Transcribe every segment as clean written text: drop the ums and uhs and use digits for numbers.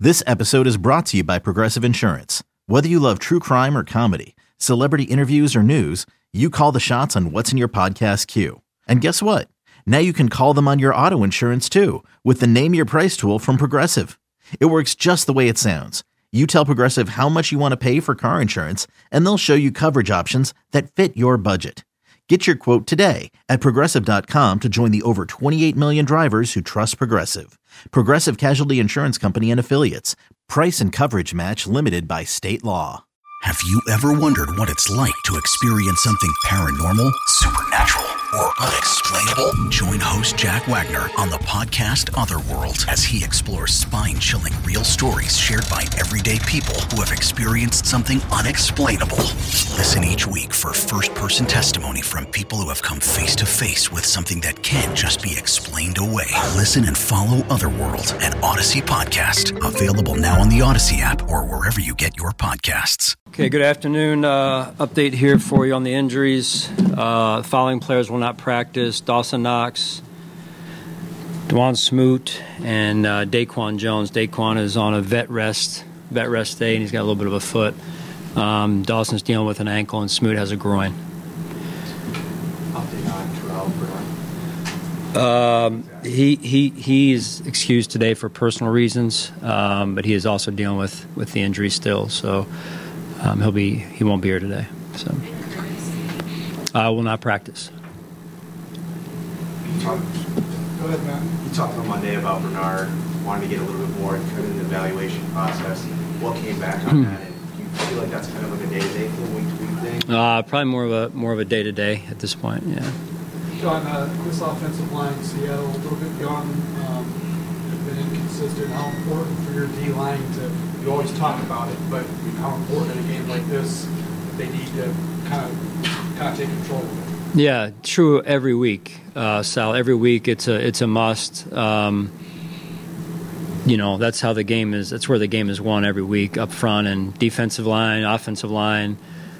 This episode is brought to you by Progressive Insurance. Whether you love true crime or comedy, celebrity interviews or news, you call the shots on what's in your podcast queue. And guess what? Now you can call them on your auto insurance too with the Name Your Price tool from Progressive. It works just the way it sounds. You tell Progressive how much you want to pay for car insurance, and they'll show you coverage options that fit your budget. Get your quote today at Progressive.com to join the over 28 million drivers who trust Progressive. Progressive Casualty Insurance Company and Affiliates. Price and coverage match limited by state law. Have you ever wondered what it's like to experience something paranormal, supernatural, or unexplainable? Join host Jack Wagner on the podcast Otherworld as he explores spine-chilling real stories shared by everyday people who have experienced something unexplainable. Listen each week for first-person testimony from people who have come face-to-face with something that can't just be explained away. Listen and follow Otherworld, an Odyssey podcast. Available now on the Odyssey app or wherever you get your podcasts. Okay, good afternoon. Update here for you on the injuries. Following players will not practice: Dawson Knox, Dwan Smoot, and Daquan Jones. Daquan is on a vet rest day, and he's got a little bit of a foot. Dawson's dealing with an ankle, and Smoot has a groin. Update on Terrell. He is excused today for personal reasons, but he is also dealing with the injury still. So. He won't be here today. So I will not practice. Go ahead, Matt. You talked on Monday about Bernard wanting to get a little bit more into the evaluation process. What came back on that? And do you feel like that's kind of like a day-to-day thing, week-to-week thing? Probably more of a day-to-day at this point. Yeah. John, this offensive line, Seattle, a little bit gone, have been inconsistent. How important for your D-line to? You always talk about it, but how important in a game like this they need to kind of take control of it. Yeah, true. Every week, Sal. Every week, it's a must. That's how the game is. That's where the game is won every week, up front and defensive line, offensive line.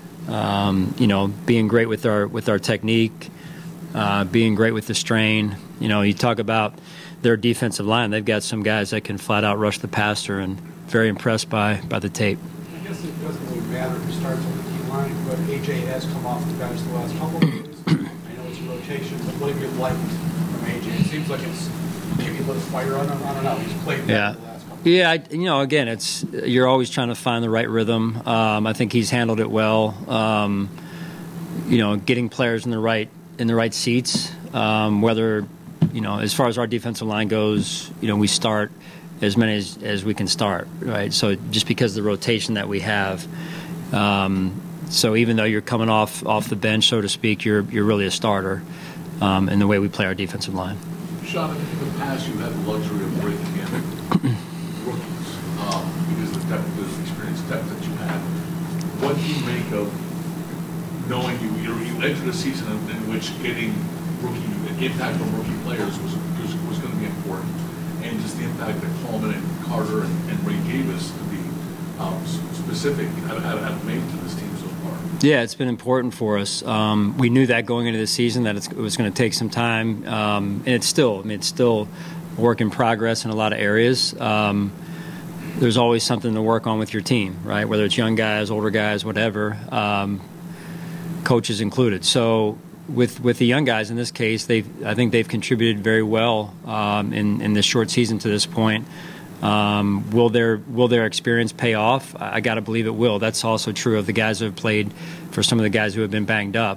Being great with our technique, being great with the strain. You talk about their defensive line. They've got some guys that can flat out rush the passer, and very impressed by the tape. I guess it doesn't really matter who starts on the D-line, but AJ has come off the bench the last couple of days. I know it's a rotation, but what have you liked from AJ? It seems like it's maybe a little fire on him. I don't know. He's played better the last couple of days. Again, you're always trying to find the right rhythm. I think he's handled it well. Getting players in the right seats. Whether as far as our defensive line goes, we start as many as we can start, right? So just because of the rotation that we have, so even though you're coming off the bench, so to speak, you're really a starter in the way we play our defensive line. Sean, I think in the past you've had the luxury of breaking in rookies because of the depth, the experience depth that you had. What do you make of knowing you entered a season in which getting impact from rookie players was going to be important? And just the impact that Coleman and Carter and Ray Davis, to be specific, have made to this team so far. Yeah, it's been important for us. We knew that going into the season that it was going to take some time, and it's still a work in progress in a lot of areas. There's always something to work on with your team, right? Whether it's young guys, older guys, whatever, coaches included. So. With the young guys in this case, I think they've contributed very well in this short season to this point. Will their experience pay off? I got to believe it will. That's also true of the guys who have played, for some of the guys who have been banged up.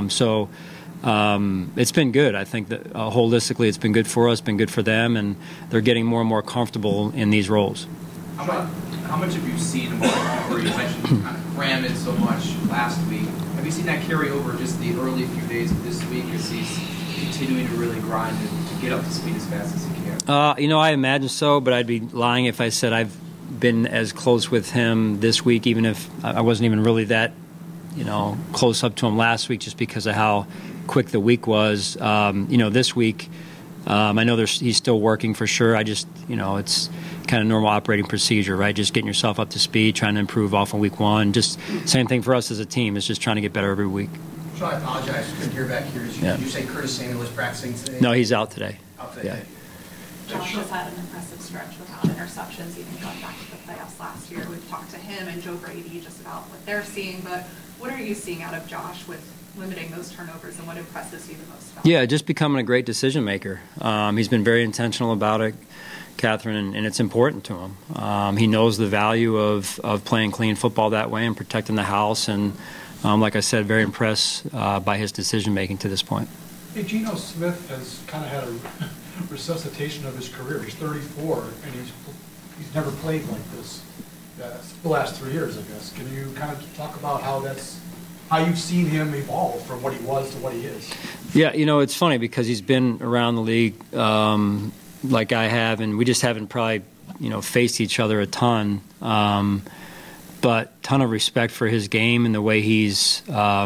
It's been good. I think that holistically it's been good for us, been good for them, and they're getting more and more comfortable in these roles. How much have you seen, where you mentioned kind of cram in so much last week? Have you seen that carry over just the early few days of this week as he's continuing to really grind and to get up to speed as fast as he can? I imagine so, but I'd be lying if I said I've been as close with him this week, even if I wasn't even really that, close up to him last week just because of how quick the week was. This week, I know he's still working for sure. I just, it's kind of normal operating procedure, right? Just getting yourself up to speed, trying to improve off of week one. Just same thing for us as a team. It's just trying to get better every week. Sean, I apologize. Couldn't hear back here. Did you say Curtis Samuel was practicing today? No, he's out today. Out today. Yeah. Josh has had an impressive stretch without interceptions, even going back to the playoffs last year. We've talked to him and Joe Brady just about what they're seeing, but what are you seeing out of Josh with limiting those turnovers, and what impresses you the most about Yeah, just becoming a great decision maker. He's been very intentional about it, Catherine, and it's important to him. He knows the value of playing clean football that way and protecting the house, and like I said, very impressed by his decision making to this point. Hey, Geno Smith has kind of had a resuscitation of his career. He's 34, and he's never played like this the last 3 years, I guess. Can you kind of talk about how you've seen him evolve from what he was to what he is? Yeah, it's funny because he's been around the league like I have, and we just haven't probably, faced each other a ton. But ton of respect for his game and the way he's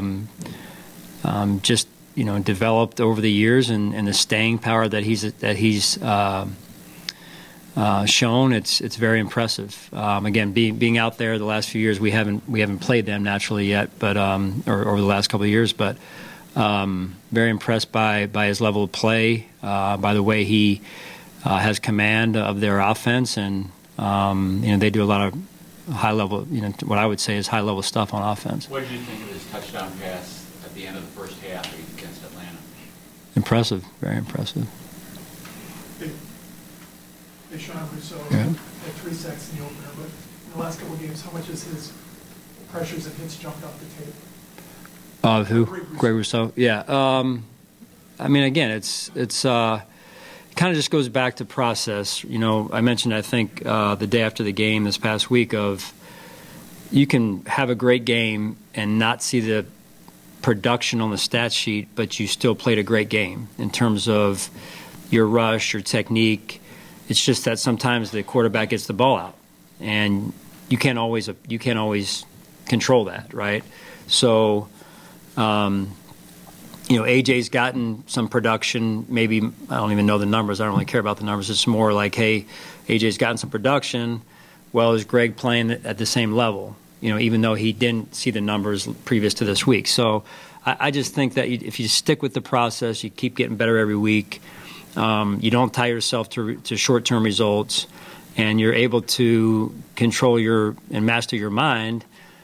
just developed over the years, and the staying power that he's shown. It's very impressive. Again, being out there the last few years, we haven't played them naturally yet, but or over the last couple of years, but very impressed by his level of play, by the way he has command of their offense, and they do a lot of high level, what I would say is high level stuff on offense. What did you think of his touchdown pass at the end of the first half against Atlanta? Impressive, very impressive. Hey, Sean Rousseau Yeah. had 3 sacks in the opener, but in the last couple of games, how much has his pressures and hits jumped off the tape? Who? Greg Rousseau. Yeah. I mean, again, it's kind of just goes back to process. I mentioned, I think, the day after the game this past week of you can have a great game and not see the production on the stat sheet, but you still played a great game in terms of your rush, your technique. It's just that sometimes the quarterback gets the ball out, and you can't always control that, right? So, AJ's gotten some production. Maybe I don't even know the numbers. I don't really care about the numbers. It's more like, hey, AJ's gotten some production. Well, is Greg playing at the same level? Even though he didn't see the numbers previous to this week. So, I just think that if you stick with the process, you keep getting better every week. You don't tie yourself to short-term results, and you're able to control and master your mind.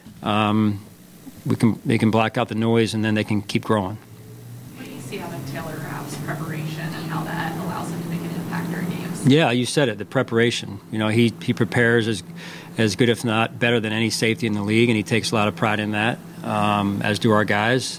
They can block out the noise, and then they can keep growing. What do you see out of Taylor Rapp's preparation and how that allows him to make an impact during games? Yeah, you said it, the preparation. He prepares as good, if not better, than any safety in the league, and he takes a lot of pride in that, as do our guys.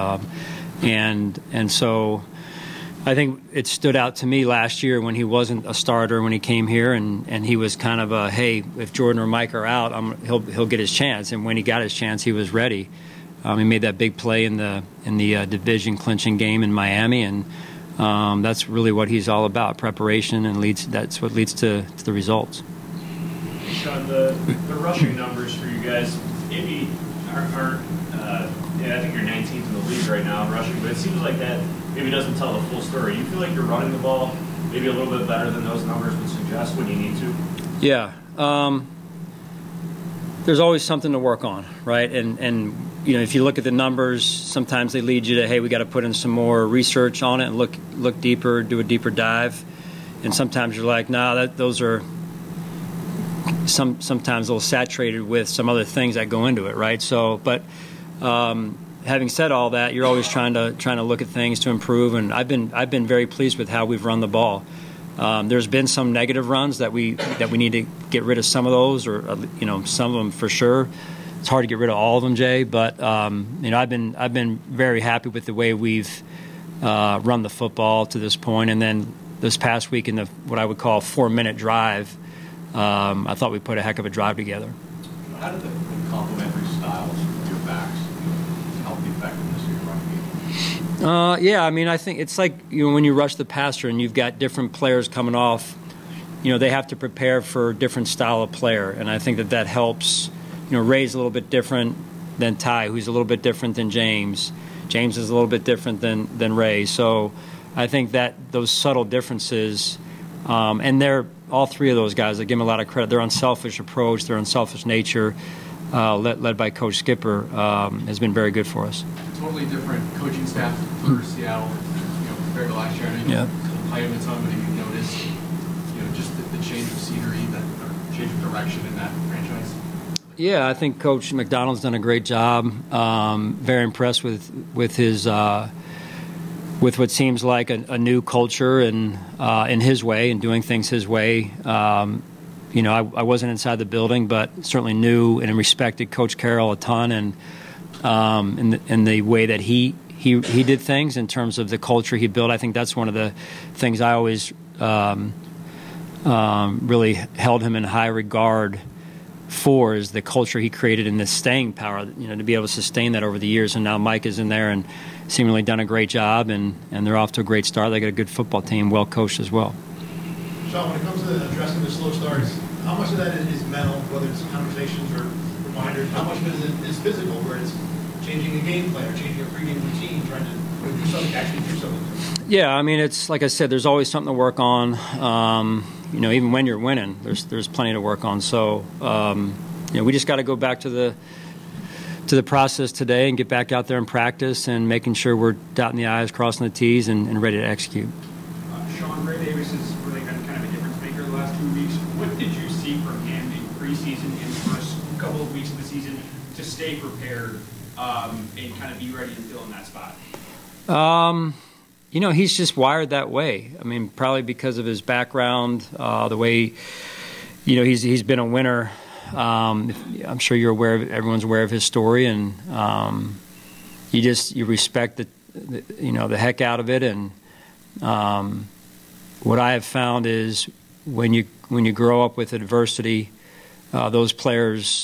And so I think it stood out to me last year when he wasn't a starter when he came here, and he was kind of hey, if Jordan or Mike are out, he'll get his chance. And when he got his chance, he was ready. He made that big play in the division clinching game in Miami, and that's really what he's all about: preparation, and that's what leads to the results. Hey Sean, the rushing numbers for you guys maybe aren't. I think you're 19th in the league right now in rushing, but it seems like that maybe doesn't tell the full story. You feel like you're running the ball maybe a little bit better than those numbers would suggest when you need to? Yeah. There's always something to work on, right? And if you look at the numbers, sometimes they lead you to, hey, we got to put in some more research on it and look deeper, do a deeper dive. And sometimes you're like, nah, those are sometimes a little saturated with some other things that go into it, right? So, but having said all that, you're always trying to look at things to improve, and I've been very pleased with how we've run the ball. There's been some negative runs that we need to get rid of some of those, or some of them for sure. It's hard to get rid of all of them, Jay, but I've been very happy with the way we've run the football to this point. And then this past week in what I would call a 4-minute drive, I thought we put a heck of a drive together. How did the complementary styles of your backs help the effectiveness of your running game? Yeah, I mean, I think it's like when you rush the passer and you've got different players coming off, they have to prepare for a different style of player, and I think that helps. Ray's a little bit different than Ty, who's a little bit different than James. James is a little bit different than Ray. So I think that those subtle differences, and they're all three of those guys, I give them a lot of credit. Their unselfish approach, their unselfish nature, led by Coach Skipper, has been very good for us. Totally different coaching staff for Seattle, compared to last year. I know you played with somebody you noticed of direction in that franchise? Yeah, I think Coach McDonald's done a great job. Very impressed with his with what seems like a new culture and in his way and doing things his way. You know, I wasn't inside the building, but certainly knew and respected Coach Carroll a ton, and in the way that he did things in terms of the culture he built. I think that's one of the things I always really held him in high regard for, is the culture he created and the staying power, you know, to be able to sustain that over the years. And now Mike is in there and seemingly done a great job, and they're off to a great start. They got a good football team, well coached as well. Sean, when it comes to addressing the slow starts, how much of that is mental, whether it's conversations or reminders? How much of it is physical, where it's changing a game plan or changing a pregame routine, trying to do something, actually do something? Yeah, I mean, it's like I said, there's always something to work on. You know, even when you're winning, there's plenty to work on. So, you know, we just got to go back to the process today and get back out there and practice and making sure we're dotting the I's, crossing the T's, and ready to execute. Sean, Ray Davis has really been kind of a difference maker the last 2 weeks. What did you see from him in preseason, in the first couple of weeks of the season, to stay prepared and kind of be ready to fill in that spot? You know, he's just wired that way. I mean, probably because of his background, the way, you know, he's been a winner. I'm sure you're aware of, everyone's aware of his story, and you respect the heck out of it. And what I have found is when you grow up with adversity, those players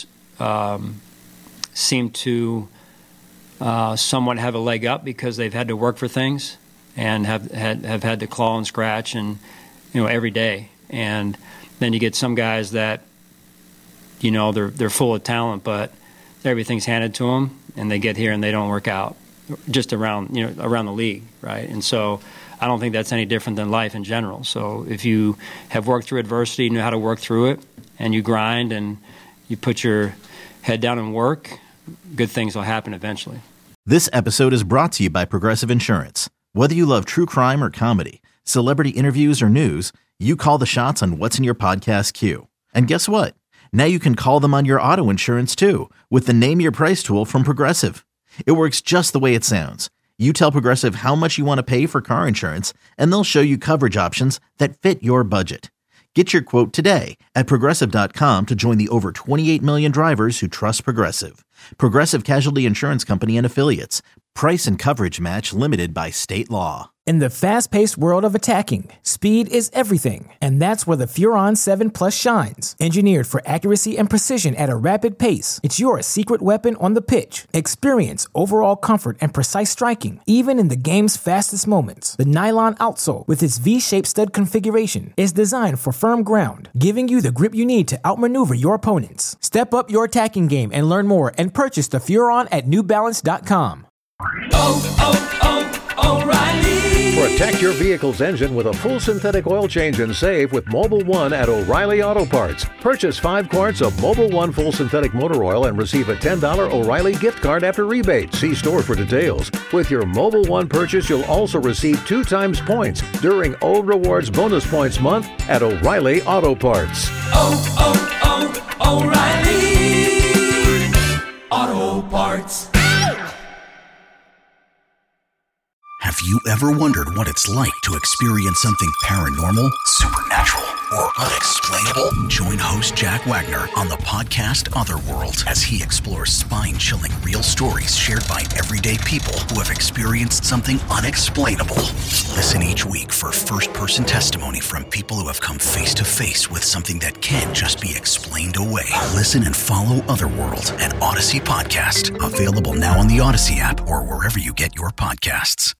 seem to somewhat have a leg up because they've had to work for things and have had to claw and scratch, and you know, every day. And then you get some guys that, you know, they're full of talent, but everything's handed to them, and they get here and they don't work out just around the league, right? And so I don't think that's any different than life in general. So if you have worked through adversity, you know how to work through it, and you grind and you put your head down and work, good things will happen eventually. This episode is brought to you by Progressive Insurance. Whether you love true crime or comedy, celebrity interviews or news, you call the shots on what's in your podcast queue. And guess what? Now you can call them on your auto insurance too, with the Name Your Price tool from Progressive. It works just the way it sounds. You tell Progressive how much you want to pay for car insurance, and they'll show you coverage options that fit your budget. Get your quote today at Progressive.com to join the over 28 million drivers who trust Progressive. Progressive Casualty Insurance Company and Affiliates. Price and coverage match limited by state law. In the fast-paced world of attacking, speed is everything, and that's where the Furon 7 Plus shines. Engineered for accuracy and precision at a rapid pace, it's your secret weapon on the pitch. Experience overall comfort and precise striking, even in the game's fastest moments. The nylon outsole, with its V-shaped stud configuration, is designed for firm ground, giving you the grip you need to outmaneuver your opponents. Step up your attacking game and learn more, and purchase the Furon at NewBalance.com. O'Reilly. Protect your vehicle's engine with a full synthetic oil change and save with Mobil 1 at O'Reilly Auto Parts. Purchase 5 quarts of Mobil 1 full synthetic motor oil and receive a $10 O'Reilly gift card after rebate. See store for details. With your Mobil 1 purchase, you'll also receive 2 times points during O Rewards Bonus Points Month at O'Reilly Auto Parts. O'Reilly Auto Parts. Have you ever wondered what it's like to experience something paranormal, supernatural, or unexplainable? Join host Jack Wagner on the podcast Otherworld as he explores spine-chilling real stories shared by everyday people who have experienced something unexplainable. Listen each week for first-person testimony from people who have come face-to-face with something that can't just be explained away. Listen and follow Otherworld, an Odyssey podcast, available now on the Odyssey app or wherever you get your podcasts.